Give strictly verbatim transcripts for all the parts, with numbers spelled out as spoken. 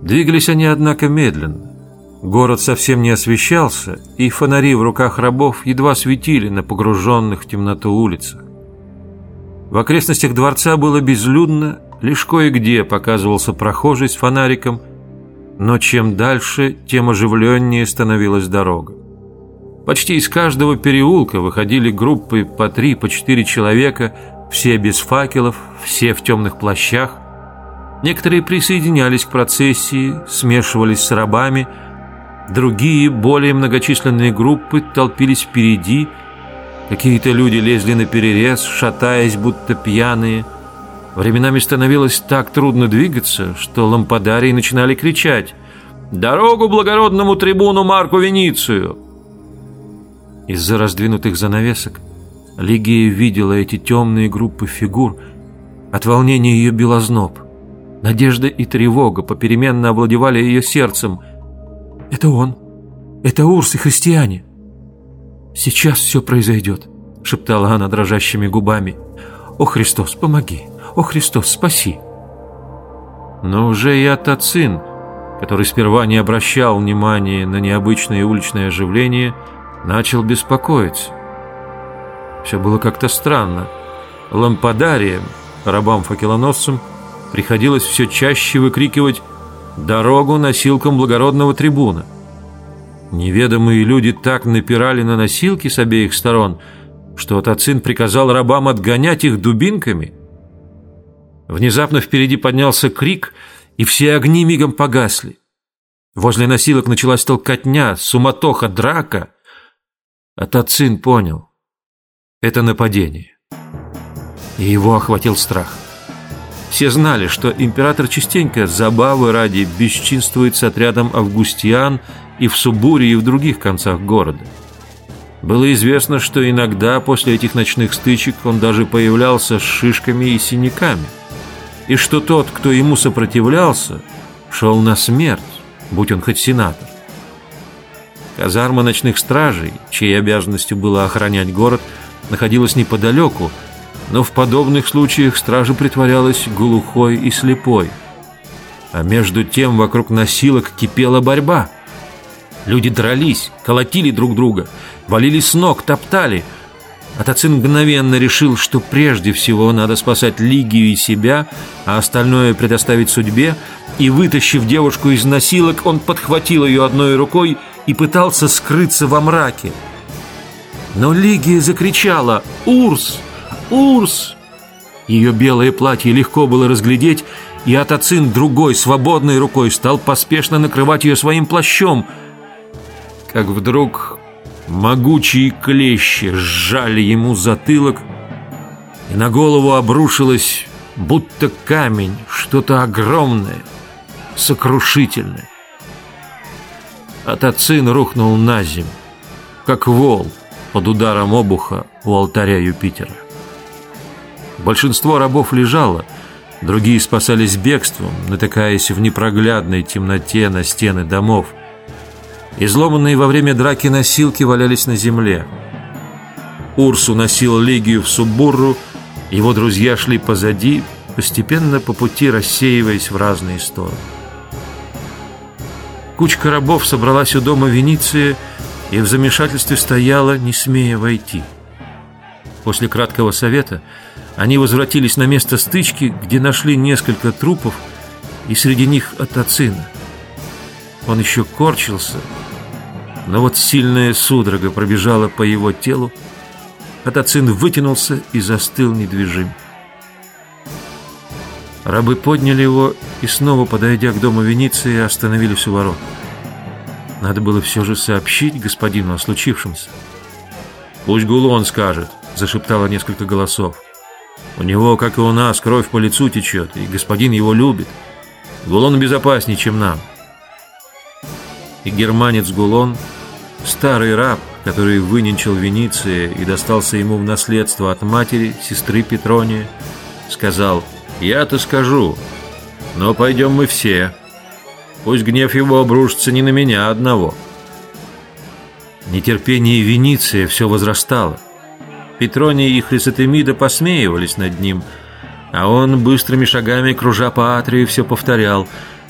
Двигались они, однако, медленно. Город совсем не освещался, и фонари в руках рабов едва светили на погруженных в темноту улицах. В окрестностях дворца было безлюдно, лишь кое-где показывался прохожий с фонариком, но чем дальше, тем оживленнее становилась дорога. Почти из каждого переулка выходили группы по три, по четыре человека, все без факелов, все в темных плащах. Некоторые присоединялись к процессии, смешивались с рабами, другие, более многочисленные группы толпились впереди, какие-то люди лезли наперерез, шатаясь, будто пьяные. Временами становилось так трудно двигаться, что лампадарии начинали кричать: «Дорогу благородному трибуну Марку Веницию!» Из-за раздвинутых занавесок Лигия видела эти темные группы фигур. От волнения ее бил озноб. Надежда и тревога попеременно овладевали ее сердцем. «Это он! Это Урс и христиане!» «Сейчас все произойдет», — шептала она дрожащими губами. «О, Христос, помоги! О, Христос, спаси!» Но уже и Атацин, который сперва не обращал внимания на необычное уличное оживление, начал беспокоиться. Все было как-то странно. Лампадариям, рабам-факелоносцам, приходилось все чаще выкрикивать «Дорогу носилкам благородного трибуна!». Неведомые люди так напирали на носилки с обеих сторон, что Атацин приказал рабам отгонять их дубинками. Внезапно впереди поднялся крик, и все огни мигом погасли. Возле носилок началась толкотня, суматоха, драка. Атацин понял — это нападение. И его охватил страх. Все знали, что император частенько забавы ради бесчинствует с отрядом августиан и в Субуре, и в других концах города. Было известно, что иногда после этих ночных стычек он даже появлялся с шишками и синяками, и что тот, кто ему сопротивлялся, шел на смерть, будь он хоть сенатор. Казарма ночных стражей, чьей обязанностью было охранять город, находилась неподалеку, но в подобных случаях стража притворялась глухой и слепой. А между тем вокруг носилок кипела борьба. Люди дрались, колотили друг друга, валились с ног, топтали. Атацин мгновенно решил, что прежде всего надо спасать Лигию и себя, а остальное предоставить судьбе, и, вытащив девушку из носилок, он подхватил ее одной рукой и пытался скрыться во мраке. Но Лигия закричала: «Урс! Урс!» Ее белое платье легко было разглядеть, и Атацин другой, свободной рукой стал поспешно накрывать ее своим плащом. Как вдруг могучие клещи сжали ему затылок, и на голову обрушилось, будто камень, что-то огромное, сокрушительное. Атацин рухнул на землю, как вол под ударом обуха у алтаря Юпитера. Большинство рабов лежало, другие спасались бегством, натыкаясь в непроглядной темноте на стены домов. Изломанные во время драки носилки валялись на земле. Урс уносил Лигию в Субурру, его друзья шли позади, постепенно по пути рассеиваясь в разные стороны. Кучка рабов собралась у дома Вениция и в замешательстве стояла, не смея войти. После краткого совета они возвратились на место стычки, где нашли несколько трупов, и среди них Атацина. Он еще корчился, но вот сильная судорога пробежала по его телу. Атацин вытянулся и застыл недвижим. Рабы подняли его и, снова подойдя к дому Вениции, остановились у ворот. Надо было все же сообщить господину о случившемся. «Пусть Гулон скажет», — зашептало несколько голосов. «У него, как и у нас, кровь по лицу течет, и господин его любит. Гулон безопаснее, чем нам». И германец Гулон, старый раб, который выненчил Вениция и достался ему в наследство от матери, сестры Петрония, сказал: «Я-то скажу, но пойдем мы все. Пусть гнев его обрушится не на меня одного». Нетерпение Вениция все возрастало. Петроний и Хрисотемида посмеивались над ним, а он быстрыми шагами, кружа по Атрию, все повторял: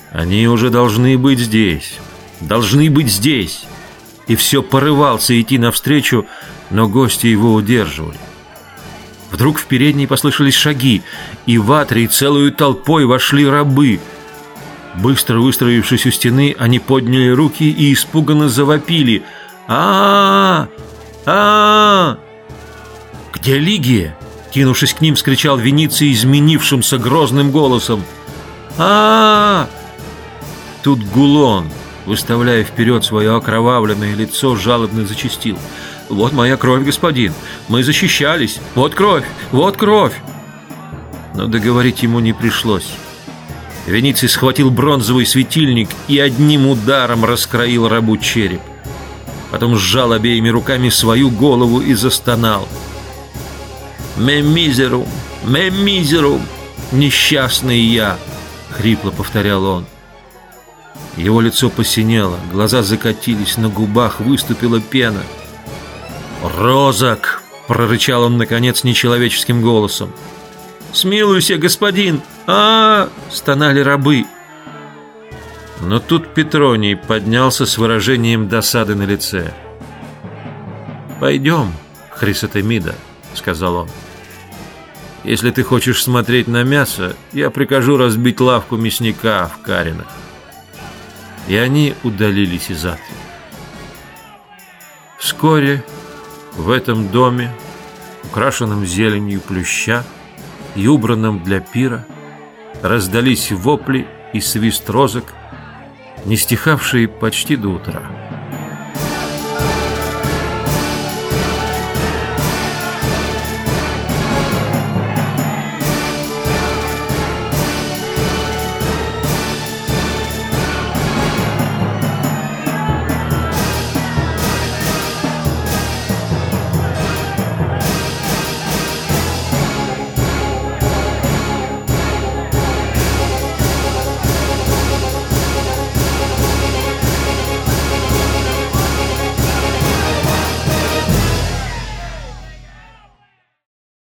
Они уже должны быть здесь, должны быть здесь. И все порывался идти навстречу, но гости его удерживали. Вдруг в передней послышались шаги, и в атрий целую толпой вошли рабы. Быстро выстроившись у стены, они подняли руки и испуганно завопили: а а а «Где Лигия?» — кинувшись к ним, вскричал Вениций изменившимся грозным голосом. а а Тут Гулон, выставляя вперед свое окровавленное лицо, жалобно зачастил: «Вот моя кровь, господин! Мы защищались! Вот кровь! Вот кровь!» Но договорить ему не пришлось. Вениций схватил бронзовый светильник и одним ударом раскроил рабу череп. Потом сжал обеими руками свою голову и застонал: «Ме мизерум! Ме мизерум! Несчастный я!» — хрипло повторял он. Его лицо посинело, глаза закатились, на губах выступила пена. «Розак!» — прорычал он, наконец, нечеловеческим голосом. «Смилуйся, господин! а, -а, -а стонали рабы. Но тут Петроний поднялся с выражением досады на лице. «Пойдем, Хрисотемида», — сказал он. «Если ты хочешь смотреть на мясо, я прикажу разбить лавку мясника в Каринах». И они удалились из атрия. Вскоре в этом доме, украшенном зеленью плюща и убранном для пира, раздались вопли и свист розок, не стихавшие почти до утра.